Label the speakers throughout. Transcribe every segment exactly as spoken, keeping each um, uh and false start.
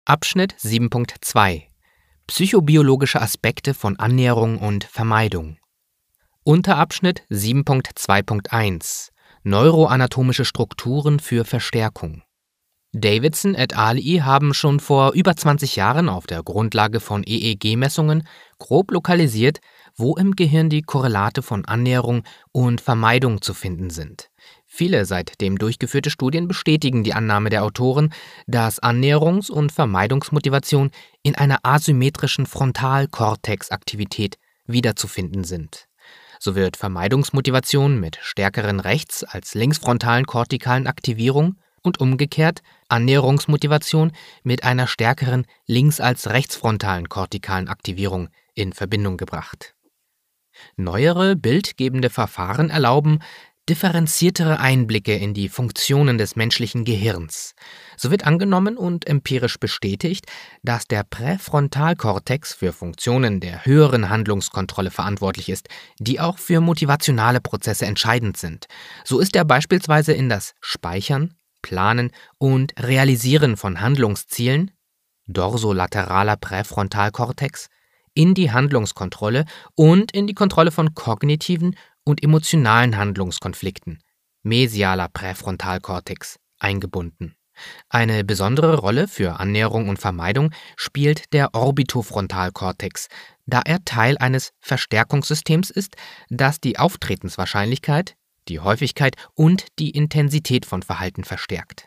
Speaker 1: Abschnitt sieben Punkt zwei Psychobiologische Aspekte von Annäherung und Vermeidung. Unterabschnitt sieben Punkt zwei Punkt eins Neuroanatomische Strukturen für Verstärkung. Davidson et al. Haben schon vor über zwanzig Jahren auf der Grundlage von E E G-Messungen grob lokalisiert, wo im Gehirn die Korrelate von Annäherung und Vermeidung zu finden sind. Viele seitdem durchgeführte Studien bestätigen die Annahme der Autoren, dass Annäherungs- und Vermeidungsmotivation in einer asymmetrischen Frontalkortexaktivität wiederzufinden sind. So wird Vermeidungsmotivation mit stärkeren rechts- als linksfrontalen kortikalen Aktivierung und umgekehrt Annäherungsmotivation mit einer stärkeren links- als rechtsfrontalen kortikalen Aktivierung in Verbindung gebracht. Neuere bildgebende Verfahren erlauben differenziertere Einblicke in die Funktionen des menschlichen Gehirns. So wird angenommen und empirisch bestätigt, dass der Präfrontalkortex für Funktionen der höheren Handlungskontrolle verantwortlich ist, die auch für motivationale Prozesse entscheidend sind. So ist er beispielsweise in das Speichern, Planen und Realisieren von Handlungszielen, dorsolateraler Präfrontalkortex, in die Handlungskontrolle und in die Kontrolle von kognitiven und emotionalen Handlungskonflikten, mesialer Präfrontalkortex, eingebunden. Eine besondere Rolle für Annäherung und Vermeidung spielt der Orbitofrontalkortex, da er Teil eines Verstärkungssystems ist, das die Auftretenswahrscheinlichkeit, die Häufigkeit und die Intensität von Verhalten verstärkt.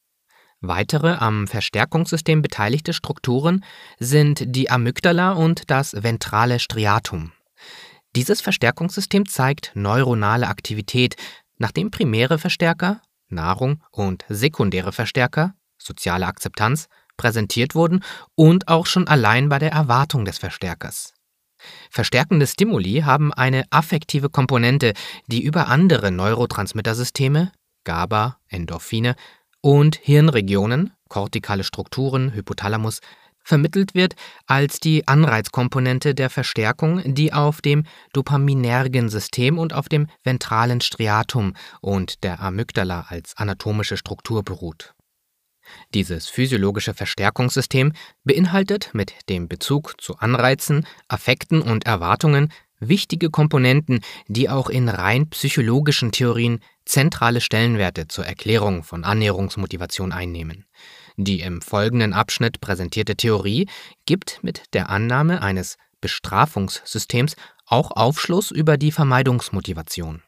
Speaker 1: Weitere am Verstärkungssystem beteiligte Strukturen sind die Amygdala und das ventrale Striatum. Dieses Verstärkungssystem zeigt neuronale Aktivität, nachdem primäre Verstärker, Nahrung, und sekundäre Verstärker, soziale Akzeptanz, präsentiert wurden und auch schon allein bei der Erwartung des Verstärkers. Verstärkende Stimuli haben eine affektive Komponente, die über andere Neurotransmittersysteme, GABA, Endorphine und Hirnregionen, kortikale Strukturen, Hypothalamus, vermittelt wird als die Anreizkomponente der Verstärkung, die auf dem dopaminergen System und auf dem ventralen Striatum und der Amygdala als anatomische Struktur beruht. Dieses physiologische Verstärkungssystem beinhaltet mit dem Bezug zu Anreizen, Affekten und Erwartungen wichtige Komponenten, die auch in rein psychologischen Theorien zentrale Stellenwerte zur Erklärung von Annäherungsmotivation einnehmen. Die im folgenden Abschnitt präsentierte Theorie gibt mit der Annahme eines Bestrafungssystems auch Aufschluss über die Vermeidungsmotivation.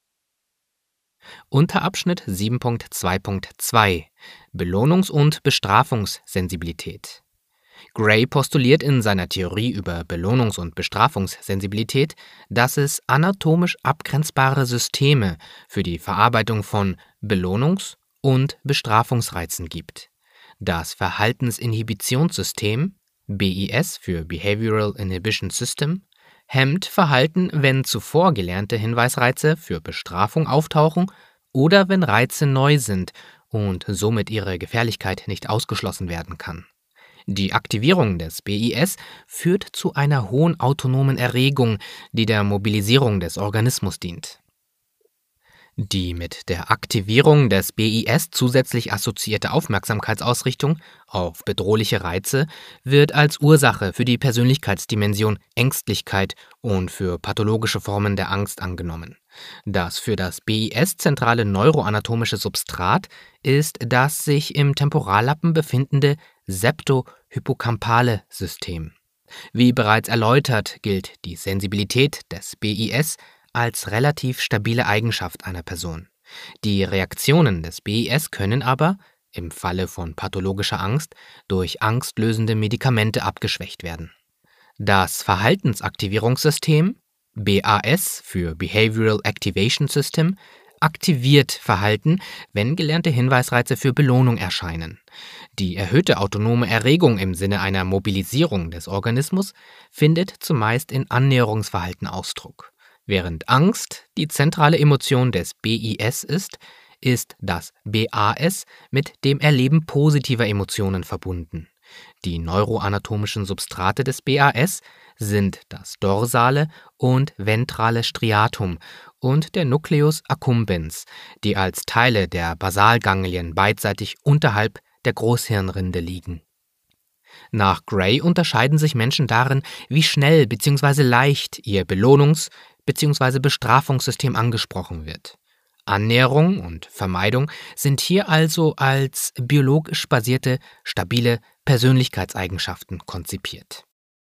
Speaker 1: Unterabschnitt sieben Punkt zwei Punkt zwei Belohnungs- und Bestrafungssensibilität. Gray postuliert in seiner Theorie über Belohnungs- und Bestrafungssensibilität, dass es anatomisch abgrenzbare Systeme für die Verarbeitung von Belohnungs- und Bestrafungsreizen gibt. Das Verhaltensinhibitionssystem, B I S für Behavioral Inhibition System, hemmt Verhalten, wenn zuvor gelernte Hinweisreize für Bestrafung auftauchen oder wenn Reize neu sind und somit ihre Gefährlichkeit nicht ausgeschlossen werden kann. Die Aktivierung des B I S führt zu einer hohen autonomen Erregung, die der Mobilisierung des Organismus dient. Die mit der Aktivierung des B I S zusätzlich assoziierte Aufmerksamkeitsausrichtung auf bedrohliche Reize wird als Ursache für die Persönlichkeitsdimension Ängstlichkeit und für pathologische Formen der Angst angenommen. Das für das B I S zentrale neuroanatomische Substrat ist das sich im Temporallappen befindende septo-hippocampale System. Wie bereits erläutert, gilt die Sensibilität des B I S als relativ stabile Eigenschaft einer Person. Die Reaktionen des B I S können aber, im Falle von pathologischer Angst, durch angstlösende Medikamente abgeschwächt werden. Das Verhaltensaktivierungssystem, B A S für Behavioral Activation System, aktiviert Verhalten, wenn gelernte Hinweisreize für Belohnung erscheinen. Die erhöhte autonome Erregung im Sinne einer Mobilisierung des Organismus findet zumeist in Annäherungsverhalten Ausdruck. Während Angst die zentrale Emotion des B I S ist, ist das B A S mit dem Erleben positiver Emotionen verbunden. Die neuroanatomischen Substrate des B A S sind das dorsale und ventrale Striatum und der Nucleus accumbens, die als Teile der Basalganglien beidseitig unterhalb der Großhirnrinde liegen. Nach Gray unterscheiden sich Menschen darin, wie schnell bzw. leicht ihr Belohnungs- bzw. Bestrafungssystem angesprochen wird. Annäherung und Vermeidung sind hier also als biologisch basierte, stabile Persönlichkeitseigenschaften konzipiert.